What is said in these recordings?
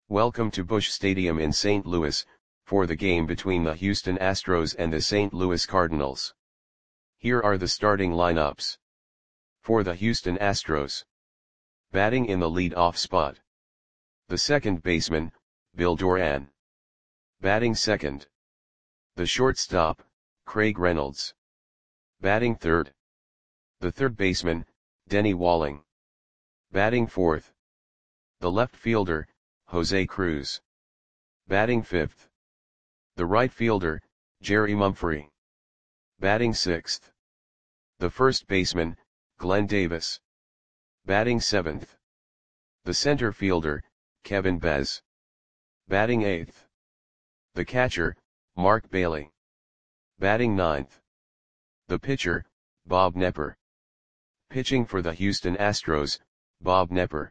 Welcome to Busch Stadium in St. Louis, for the game between the Houston Astros and the St. Louis Cardinals. Here are the starting lineups. For the Houston Astros. Batting in the lead-off spot. The second baseman, Bill Doran. Batting second. The shortstop, Craig Reynolds. Batting third. The third baseman, Denny Walling. Batting fourth. The left fielder, Jose Cruz. Batting fifth. The right fielder, Jerry Mumphrey. Batting sixth. The first baseman, Glenn Davis. Batting seventh. The center fielder, Kevin Bez. Batting eighth. The catcher, Mark Bailey. Batting ninth. The pitcher, Bob Knepper. Pitching for the Houston Astros, Bob Knepper.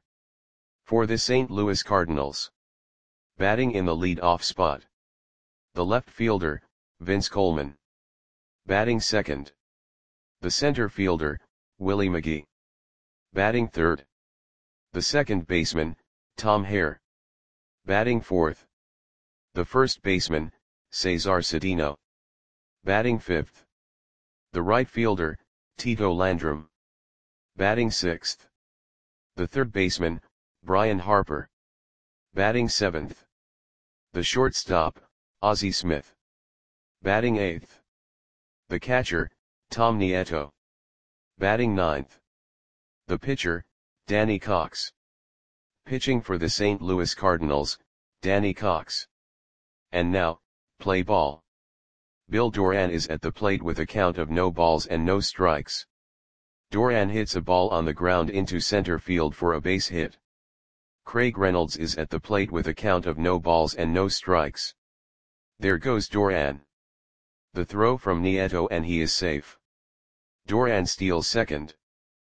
For the St. Louis Cardinals. Batting in the lead-off spot. The left fielder, Vince Coleman. Batting second. The center fielder, Willie McGee. Batting third. The second baseman, Tom Hare. Batting fourth. The first baseman, Cesar Cedeno. Batting fifth. The right fielder, Tito Landrum. Batting sixth. The third baseman, Brian Harper. Batting seventh. The shortstop, Ozzie Smith. Batting eighth. The catcher, Tom Nieto. Batting ninth. The pitcher, Danny Cox. Pitching for the St. Louis Cardinals, Danny Cox. And now, play ball. Bill Doran is at the plate with a count of no balls and no strikes. Doran hits a ball on the ground into center field for a base hit. Craig Reynolds is at the plate with a count of no balls and no strikes. There goes Doran. The throw from Nieto and he is safe. Doran steals second.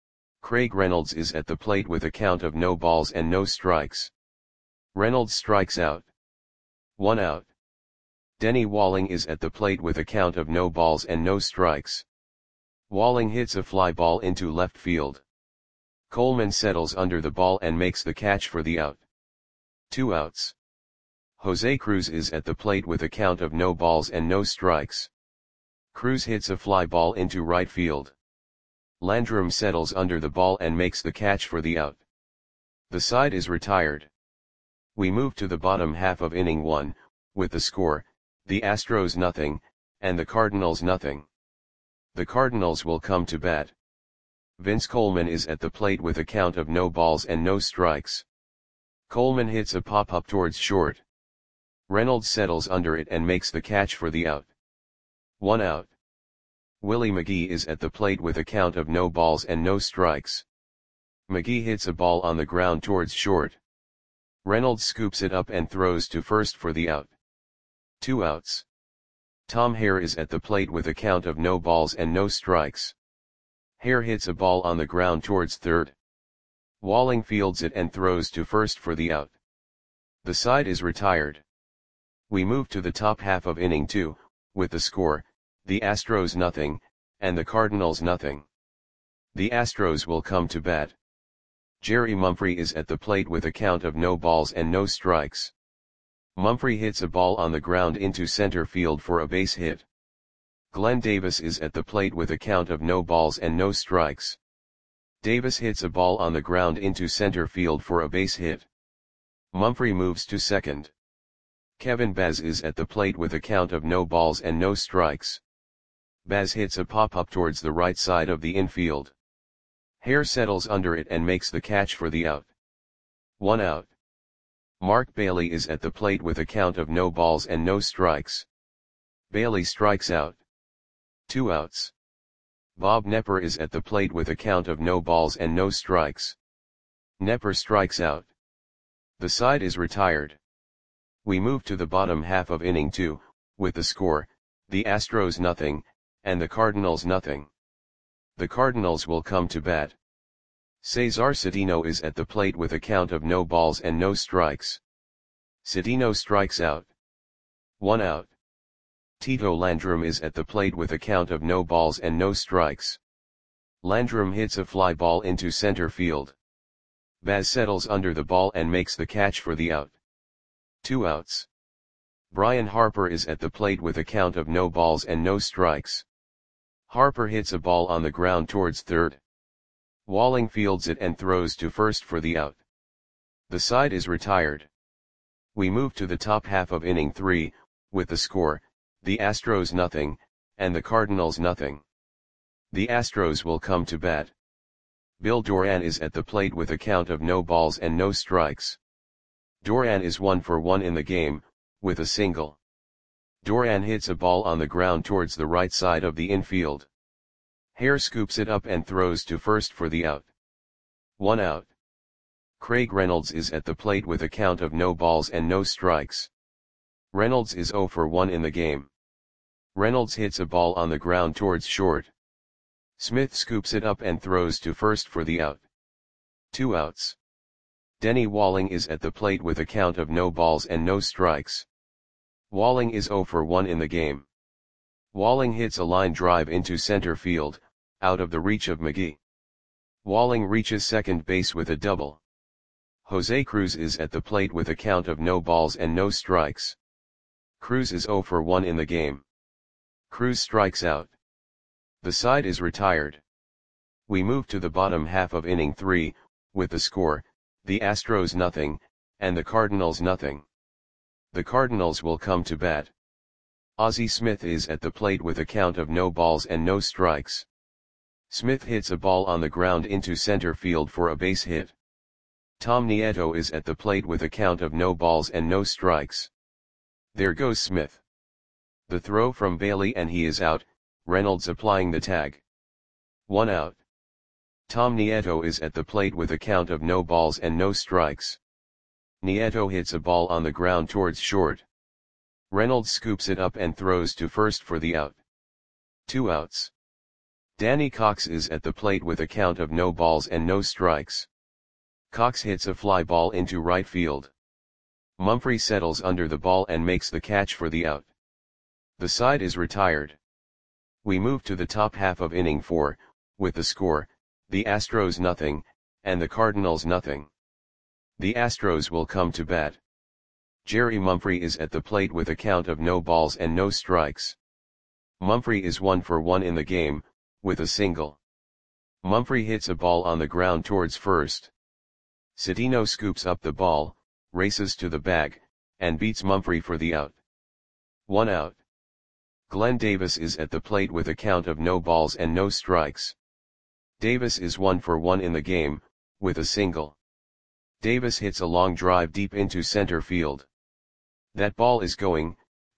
Craig Reynolds is at the plate with a count of no balls and no strikes. Reynolds strikes out. 1 out. Denny Walling is at the plate with a count of no balls and no strikes. Walling hits a fly ball into left field. Coleman settles under the ball and makes the catch for the out. 2 outs. Jose Cruz is at the plate with a count of no balls and no strikes. Cruz hits a fly ball into right field. Landrum settles under the ball and makes the catch for the out. The side is retired. We move to the bottom half of inning 1, with the score, the Astros nothing, and the Cardinals nothing. The Cardinals will come to bat. Vince Coleman is at the plate with a count of no balls and no strikes. Coleman hits a pop-up towards short. Reynolds settles under it and makes the catch for the out. 1 out. Willie McGee is at the plate with a count of no balls and no strikes. McGee hits a ball on the ground towards short. Reynolds scoops it up and throws to first for the out. 2 outs. Tom Hare is at the plate with a count of no balls and no strikes. Hare hits a ball on the ground towards third. Walling fields it and throws to first for the out. The side is retired. We move to the top half of inning 2, with the score, the Astros nothing, and the Cardinals nothing. The Astros will come to bat. Jerry Mumphrey is at the plate with a count of no balls and no strikes. Mumphrey hits a ball on the ground into center field for a base hit. Glenn Davis is at the plate with a count of no balls and no strikes. Davis hits a ball on the ground into center field for a base hit. Mumphrey moves to second. Kevin Bez is at the plate with a count of no balls and no strikes. Bez hits a pop-up towards the right side of the infield. Hare settles under it and makes the catch for the out. 1 out. Mark Bailey is at the plate with a count of no balls and no strikes. Bailey strikes out. 2 outs. Bob Knepper is at the plate with a count of no balls and no strikes. Knepper strikes out. The side is retired. We move to the bottom half of inning 2, with the score, the Astros nothing, and the Cardinals nothing. The Cardinals will come to bat. Cesar Cedeno is at the plate with a count of no balls and no strikes. Cedeno strikes out. 1 out. Tito Landrum is at the plate with a count of no balls and no strikes. Landrum hits a fly ball into center field. Baz settles under the ball and makes the catch for the out. 2 outs. Brian Harper is at the plate with a count of no balls and no strikes. Harper hits a ball on the ground towards third. Walling fields it and throws to first for the out. The side is retired. We move to the top half of inning 3, with the score, the Astros nothing, and the Cardinals nothing. The Astros will come to bat. Bill Doran is at the plate with a count of no balls and no strikes. Doran is 1 for 1 in the game, with a single. Doran hits a ball on the ground towards the right side of the infield. Hare scoops it up and throws to first for the out. 1 out. Craig Reynolds is at the plate with a count of no balls and no strikes. Reynolds is 0 for 1 in the game. Reynolds hits a ball on the ground towards short. Smith scoops it up and throws to first for the out. 2 outs. Denny Walling is at the plate with a count of no balls and no strikes. Walling is 0 for 1 in the game. Walling hits a line drive into center field, out of the reach of McGee. Walling reaches second base with a double. Jose Cruz is at the plate with a count of no balls and no strikes. Cruz is 0 for 1 in the game. Cruz strikes out. The side is retired. We move to the bottom half of inning 3, with the score, the Astros nothing, and the Cardinals nothing. The Cardinals will come to bat. Ozzie Smith is at the plate with a count of no balls and no strikes. Smith hits a ball on the ground into center field for a base hit. Tom Nieto is at the plate with a count of no balls and no strikes. There goes Smith. The throw from Bailey and he is out, Reynolds applying the tag. 1 out. Tom Nieto is at the plate with a count of no balls and no strikes. Nieto hits a ball on the ground towards short. Reynolds scoops it up and throws to first for the out. 2 outs. Danny Cox is at the plate with a count of no balls and no strikes. Cox hits a fly ball into right field. Mumphrey settles under the ball and makes the catch for the out. The side is retired. We move to the top half of inning 4, with the score, the Astros nothing, and the Cardinals nothing. The Astros will come to bat. Jerry Mumphrey is at the plate with a count of no balls and no strikes. Mumphrey is 1 for 1 in the game, with a single. Mumphrey hits a ball on the ground towards first. Cedeno scoops up the ball, races to the bag, and beats Mumphrey for the out. 1 out. Glenn Davis is at the plate with a count of no balls and no strikes. Davis is 1 for 1 in the game, with a single. Davis hits a long drive deep into center field. That ball is gone.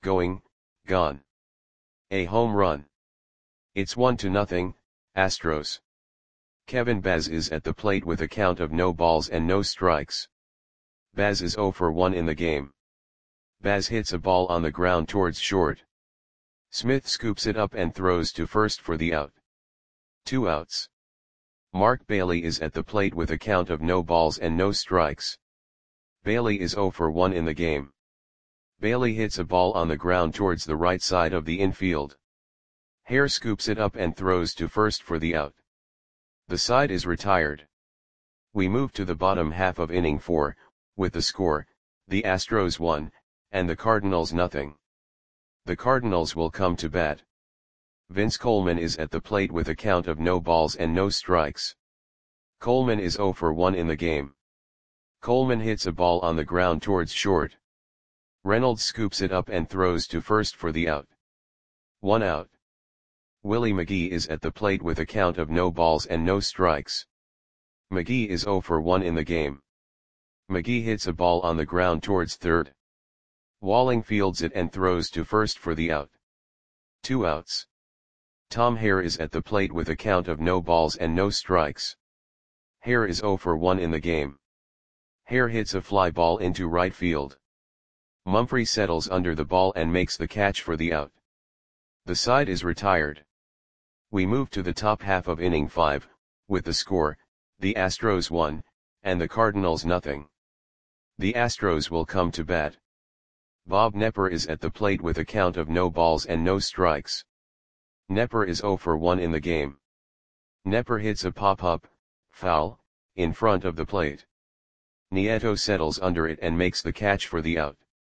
A home run. It's 1-0, Astros. Kevin Baz is at the plate with a count of no balls and no strikes. Baz is 0 for 1 in the game. Baz hits a ball on the ground towards short. Smith scoops it up and throws to first for the out. 2 outs. Mark Bailey is at the plate with a count of no balls and no strikes. Bailey is 0 for 1 in the game. Bailey hits a ball on the ground towards the right side of the infield. Hare scoops it up and throws to first for the out. The side is retired. We move to the bottom half of inning 4, with the score, the Astros 1, and the Cardinals nothing. The Cardinals will come to bat. Vince Coleman is at the plate with a count of no balls and no strikes. Coleman is 0 for 1 in the game. Coleman hits a ball on the ground towards short. Reynolds scoops it up and throws to first for the out. 1 out. Willie McGee is at the plate with a count of no balls and no strikes. McGee is 0 for 1 in the game. McGee hits a ball on the ground towards third. Walling fields it and throws to first for the out. 2 outs. Tom Hare is at the plate with a count of no balls and no strikes. Hare is 0 for 1 in the game. Hare hits a fly ball into right field. Mumphrey settles under the ball and makes the catch for the out. The side is retired. We move to the top half of inning 5, with the score, the Astros 1, and the Cardinals nothing. The Astros will come to bat. Bob Knepper is at the plate with a count of no balls and no strikes. Knepper is 0 for 1 in the game. Knepper hits a pop-up, foul, in front of the plate. Nieto settles under it and makes the catch for the out.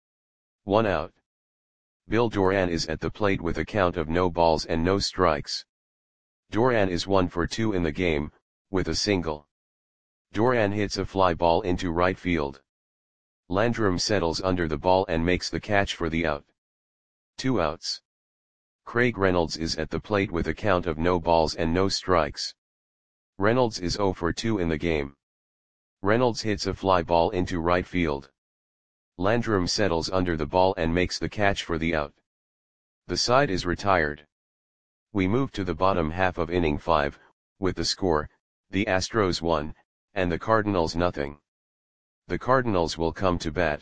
1 out. Bill Doran is at the plate with a count of no balls and no strikes. Doran is 1 for 2 in the game, with a single. Doran hits a fly ball into right field. Landrum settles under the ball and makes the catch for the out. 2 outs. Craig Reynolds is at the plate with a count of no balls and no strikes. Reynolds is 0 for 2 in the game. Reynolds hits a fly ball into right field. Landrum settles under the ball and makes the catch for the out. The side is retired. We move to the bottom half of inning 5, with the score, the Astros 1, and the Cardinals nothing. The Cardinals will come to bat.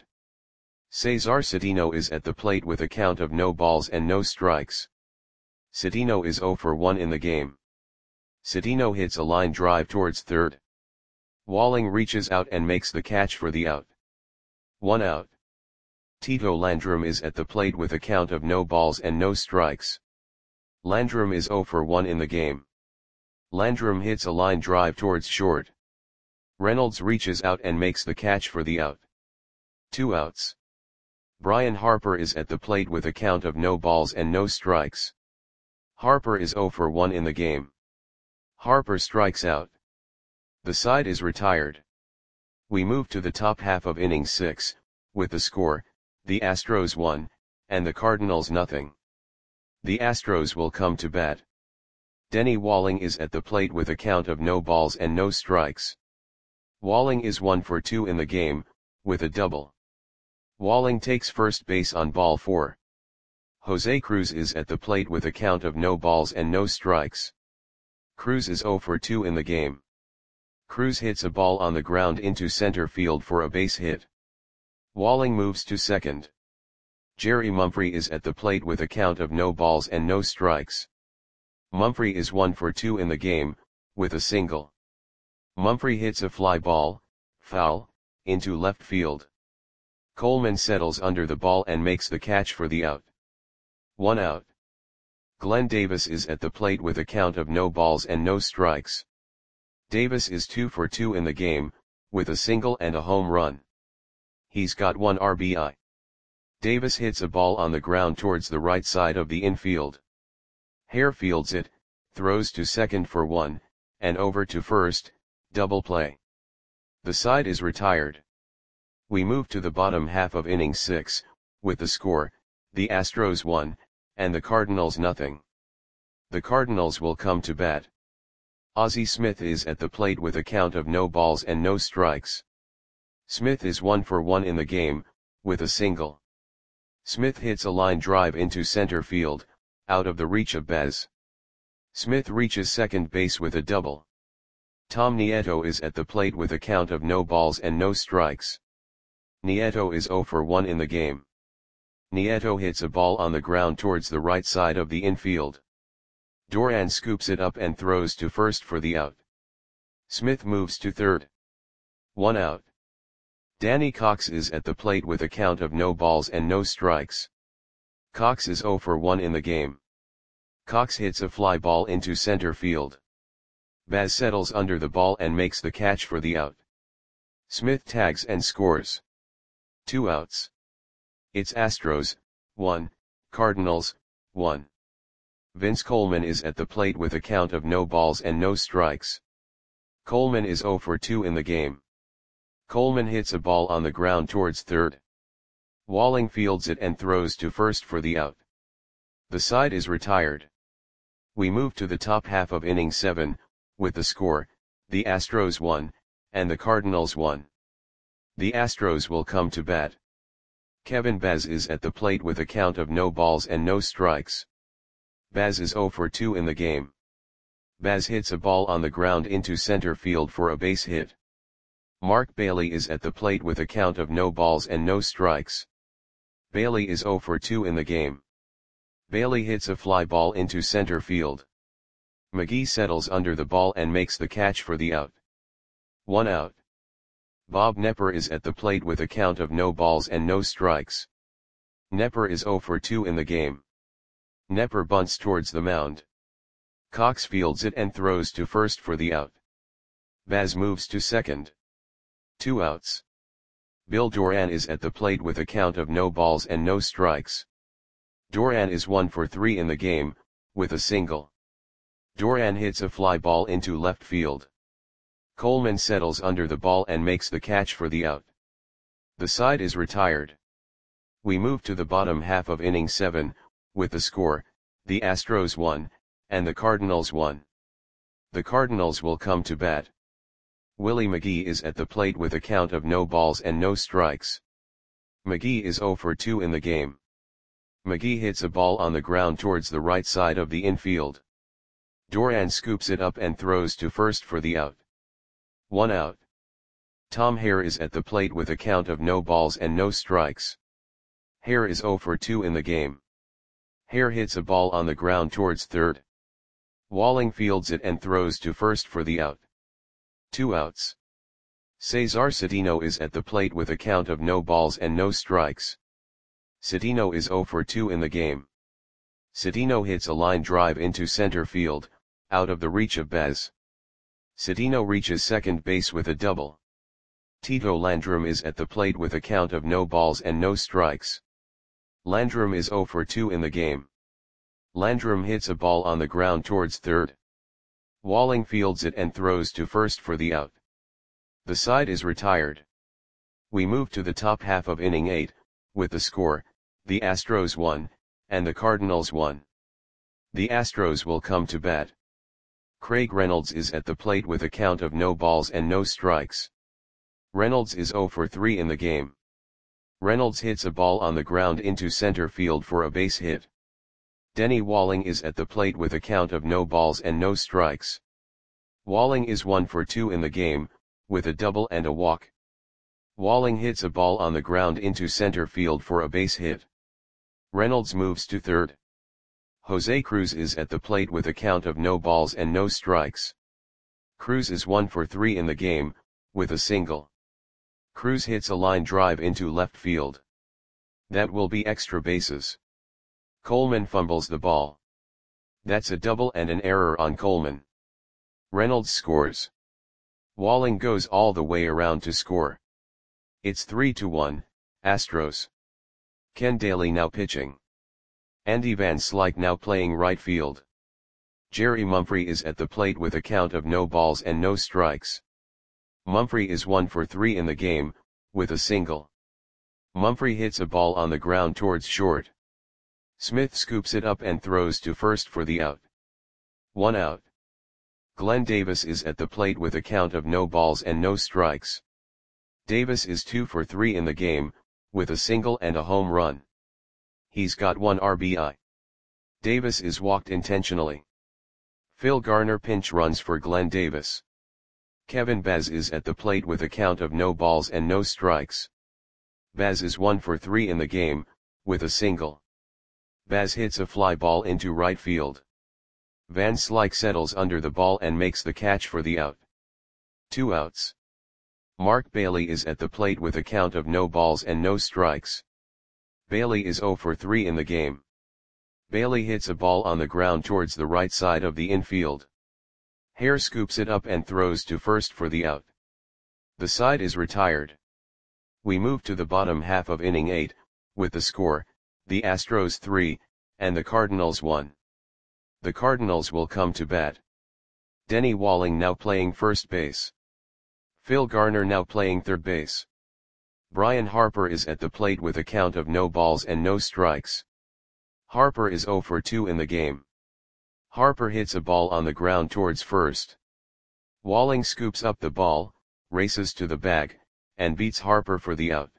Cesar Cedeno is at the plate with a count of no balls and no strikes. Cedeno is 0 for 1 in the game. Cedeno hits a line drive towards third. Walling reaches out and makes the catch for the out. 1 out. Tito Landrum is at the plate with a count of no balls and no strikes. Landrum is 0 for 1 in the game. Landrum hits a line drive towards short. Reynolds reaches out and makes the catch for the out. 2 outs. Brian Harper is at the plate with a count of no balls and no strikes. Harper is 0 for 1 in the game. Harper strikes out. The side is retired. We move to the top half of inning 6, with the score, the Astros 1, and the Cardinals nothing. The Astros will come to bat. Denny Walling is at the plate with a count of no balls and no strikes. Walling is 1 for 2 in the game, with a double. Walling takes first base on ball 4. Jose Cruz is at the plate with a count of no balls and no strikes. Cruz is 0 for 2 in the game. Cruz hits a ball on the ground into center field for a base hit. Walling moves to second. Jerry Mumphrey is at the plate with a count of no balls and no strikes. Mumphrey is 1 for 2 in the game, with a single. Mumphrey hits a fly ball, foul, into left field. Coleman settles under the ball and makes the catch for the out. 1 out. Glenn Davis is at the plate with a count of no balls and no strikes. Davis is 2 for 2 in the game, with a single and a home run. He's got 1 RBI. Davis hits a ball on the ground towards the right side of the infield. Hare fields it, throws to second for 1, and over to first, double play. The side is retired. We move to the bottom half of inning 6, with the score, the Astros 1, and the Cardinals nothing. The Cardinals will come to bat. Ozzie Smith is at the plate with a count of no balls and no strikes. Smith is 1 for 1 in the game, with a single. Smith hits a line drive into center field, out of the reach of Bez. Smith reaches second base with a double. Tom Nieto is at the plate with a count of no balls and no strikes. Nieto is 0 for 1 in the game. Nieto hits a ball on the ground towards the right side of the infield. Doran scoops it up and throws to first for the out. Smith moves to third. 1 out. Danny Cox is at the plate with a count of no balls and no strikes. Cox is 0 for 1 in the game. Cox hits a fly ball into center field. Baz settles under the ball and makes the catch for the out. Smith tags and scores. 2 outs. It's Astros, 1, Cardinals, 1. Vince Coleman is at the plate with a count of no balls and no strikes. Coleman is 0 for 2 in the game. Coleman hits a ball on the ground towards third. Walling fields it and throws to first for the out. The side is retired. We move to the top half of inning 7, with the score, the Astros 1, and the Cardinals 1. The Astros will come to bat. Kevin Baz is at the plate with a count of no balls and no strikes. Baz is 0 for 2 in the game. Baz hits a ball on the ground into center field for a base hit. Mark Bailey is at the plate with a count of no balls and no strikes. Bailey is 0 for 2 in the game. Bailey hits a fly ball into center field. McGee settles under the ball and makes the catch for the out. 1 out. Bob Nepper is at the plate with a count of no balls and no strikes. Nepper is 0 for 2 in the game. Nepper bunts towards the mound. Cox fields it and throws to first for the out. Baz moves to second. 2 outs. Bill Doran is at the plate with a count of no balls and no strikes. Doran is 1 for 3 in the game, with a single. Doran hits a fly ball into left field. Coleman settles under the ball and makes the catch for the out. The side is retired. We move to the bottom half of inning 7, with the score, the Astros 1, and the Cardinals 1. The Cardinals will come to bat. Willie McGee is at the plate with a count of no balls and no strikes. McGee is 0 for 2 in the game. McGee hits a ball on the ground towards the right side of the infield. Doran scoops it up and throws to first for the out. 1 out. Tom Hare is at the plate with a count of no balls and no strikes. Hare is 0 for 2 in the game. Hare hits a ball on the ground towards third. Walling fields it and throws to first for the out. 2 outs. Cesar Cedeno is at the plate with a count of no balls and no strikes. Cedeno is 0 for 2 in the game. Cedeno hits a line drive into center field, out of the reach of Baz. Cedeno reaches second base with a double. Tito Landrum is at the plate with a count of no balls and no strikes. Landrum is 0 for 2 in the game. Landrum hits a ball on the ground towards third. Walling fields it and throws to first for the out. The side is retired. We move to the top half of inning 8, with the score, the Astros 1, and the Cardinals 1. The Astros will come to bat. Craig Reynolds is at the plate with a count of no balls and no strikes. Reynolds is 0 for 3 in the game. Reynolds hits a ball on the ground into center field for a base hit. Denny Walling is at the plate with a count of no balls and no strikes. Walling is 1 for 2 in the game, with a double and a walk. Walling hits a ball on the ground into center field for a base hit. Reynolds moves to third. Jose Cruz is at the plate with a count of no balls and no strikes. Cruz is 1 for 3 in the game, with a single. Cruz hits a line drive into left field. That will be extra bases. Coleman fumbles the ball. That's a double and an error on Coleman. Reynolds scores. Walling goes all the way around to score. It's 3-1, Astros. Ken Daly now pitching. Andy Van Slyke now playing right field. Jerry Mumphrey is at the plate with a count of no balls and no strikes. Mumphrey is 1 for 3 in the game, with a single. Mumphrey hits a ball on the ground towards short. Smith scoops it up and throws to first for the out. 1 out. Glenn Davis is at the plate with a count of no balls and no strikes. Davis is 2 for 3 in the game, with a single and a home run. He's got 1 RBI. Davis is walked intentionally. Phil Garner pinch runs for Glenn Davis. Kevin Baz is at the plate with a count of no balls and no strikes. Baz is 1 for 3 in the game, with a single. Baz hits a fly ball into right field. Van Slyke settles under the ball and makes the catch for the out. 2 outs. Mark Bailey is at the plate with a count of no balls and no strikes. Bailey is 0 for 3 in the game. Bailey hits a ball on the ground towards the right side of the infield. Hare scoops it up and throws to first for the out. The side is retired. We move to the bottom half of inning 8, with the score, the Astros 3, and the Cardinals 1. The Cardinals will come to bat. Denny Walling now playing first base. Phil Garner now playing third base. Brian Harper is at the plate with a count of no balls and no strikes. Harper is 0 for 2 in the game. Harper hits a ball on the ground towards first. Walling scoops up the ball, races to the bag, and beats Harper for the out.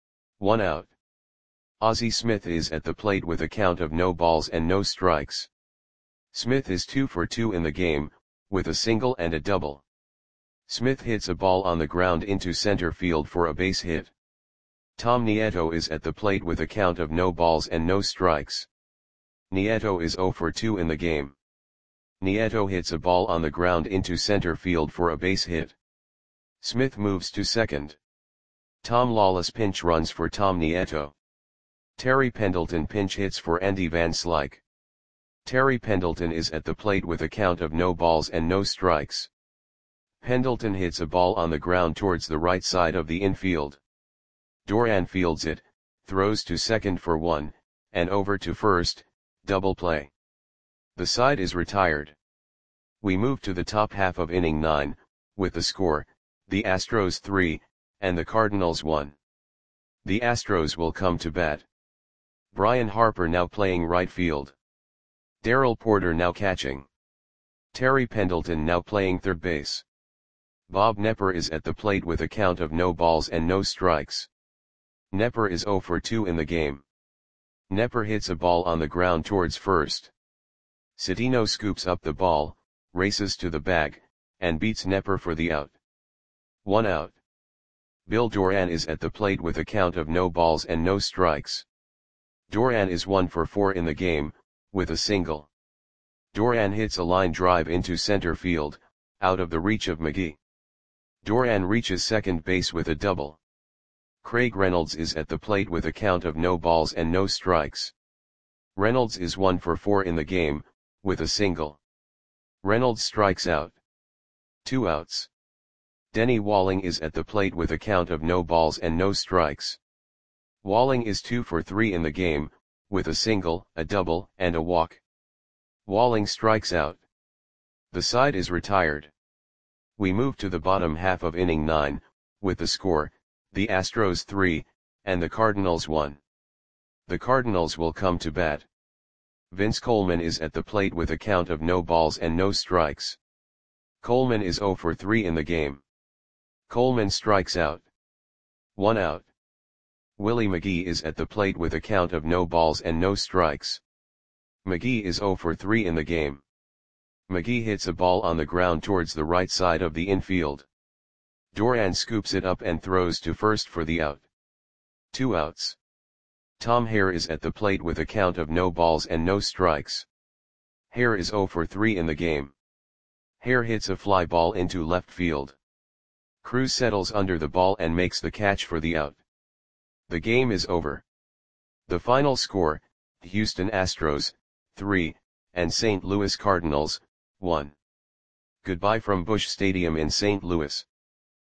1 out. Ozzie Smith is at the plate with a count of no balls and no strikes. Smith is 2 for 2 in the game, with a single and a double. Smith hits a ball on the ground into center field for a base hit. Tom Nieto is at the plate with a count of no balls and no strikes. Nieto is 0 for 2 in the game. Nieto hits a ball on the ground into center field for a base hit. Smith moves to second. Tom Lawless pinch runs for Tom Nieto. Terry Pendleton pinch hits for Andy Van Slyke. Terry Pendleton is at the plate with a count of no balls and no strikes. Pendleton hits a ball on the ground towards the right side of the infield. Duran fields it, throws to second for 1, and over to first, double play. The side is retired. We move to the top half of inning 9, with the score, the Astros 3, and the Cardinals 1. The Astros will come to bat. Brian Harper now playing right field. Darrell Porter now catching. Terry Pendleton now playing third base. Bob Knepper is at the plate with a count of no balls and no strikes. Knepper is 0 for 2 in the game. Knepper hits a ball on the ground towards first. Citino scoops up the ball, races to the bag, and beats Knepper for the out. 1 out. Bill Doran is at the plate with a count of no balls and no strikes. Doran is 1 for 4 in the game, with a single. Doran hits a line drive into center field, out of the reach of McGee. Doran reaches second base with a double. Craig Reynolds is at the plate with a count of no balls and no strikes. Reynolds is 1 for 4 in the game, with a single. Reynolds strikes out. 2 outs. Denny Walling is at the plate with a count of no balls and no strikes. Walling is 2 for 3 in the game, with a single, a double, and a walk. Walling strikes out. The side is retired. We move to the bottom half of inning 9, with the score, the Astros 3, and the Cardinals 1. The Cardinals will come to bat. Vince Coleman is at the plate with a count of no balls and no strikes. Coleman is 0 for 3 in the game. Coleman strikes out. 1 out. Willie McGee is at the plate with a count of no balls and no strikes. McGee is 0 for 3 in the game. McGee hits a ball on the ground towards the right side of the infield. Doran scoops it up and throws to first for the out. 2 outs. Tom Hare is at the plate with a count of no balls and no strikes. Hare is 0 for 3 in the game. Hare hits a fly ball into left field. Cruz settles under the ball and makes the catch for the out. The game is over. The final score, Houston Astros, 3, and St. Louis Cardinals, 1. Goodbye from Busch Stadium in St. Louis.